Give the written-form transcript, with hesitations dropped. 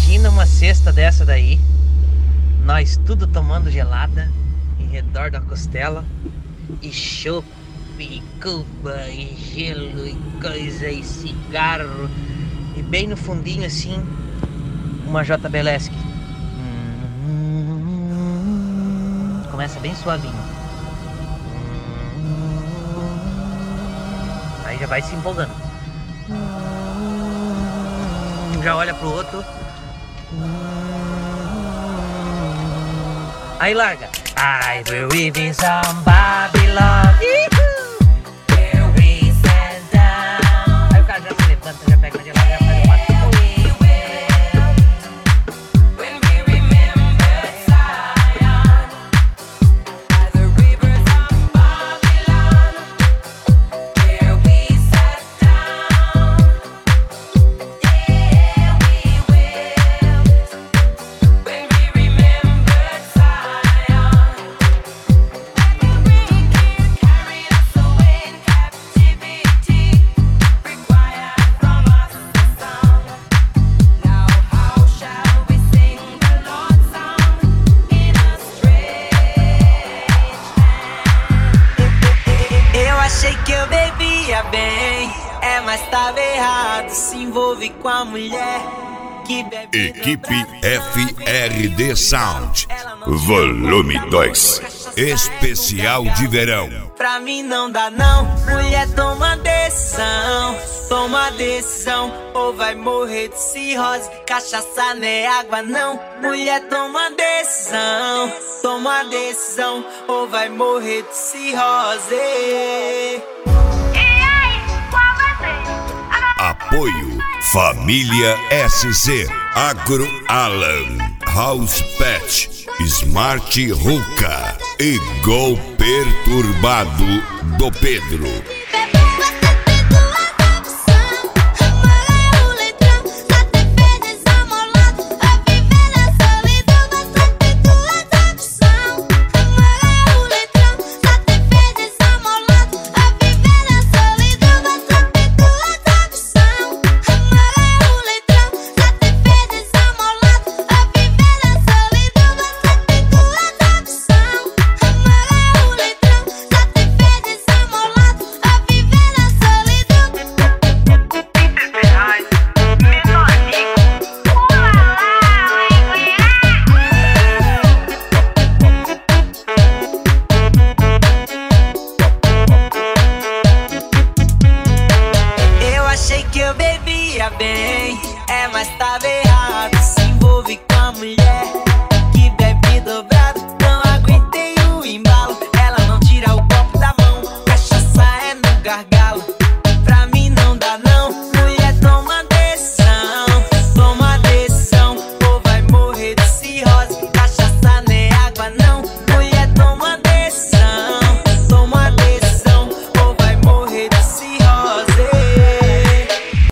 Imagina uma cesta dessa daí, nós tudo tomando gelada em redor da costela, e chopp, e cuba, e gelo, e coisa, e cigarro, e bem no fundinho assim, uma JBLESC. Começa bem suavinho. Aí já vai se empolgando. Já olha pro outro. Aí larga. I will live in some Babylon. Where we sat down. Aí o cara já se levanta, já pega na gelada, já faz o passo. Achei que eu bebia bem, mas tava errado, se envolve com a mulher que bebe. Equipe FRD Sound, volume 2, especial de verão. Pra mim não dá não, mulher toma decisão, ou vai morrer de cirrose, cachaça não é água não. Mulher toma decisão, ou vai morrer de cirrose. Apoio Família SC, Agro Alan, House Pet, Smart Ruka e Gol Perturbado do Pedro.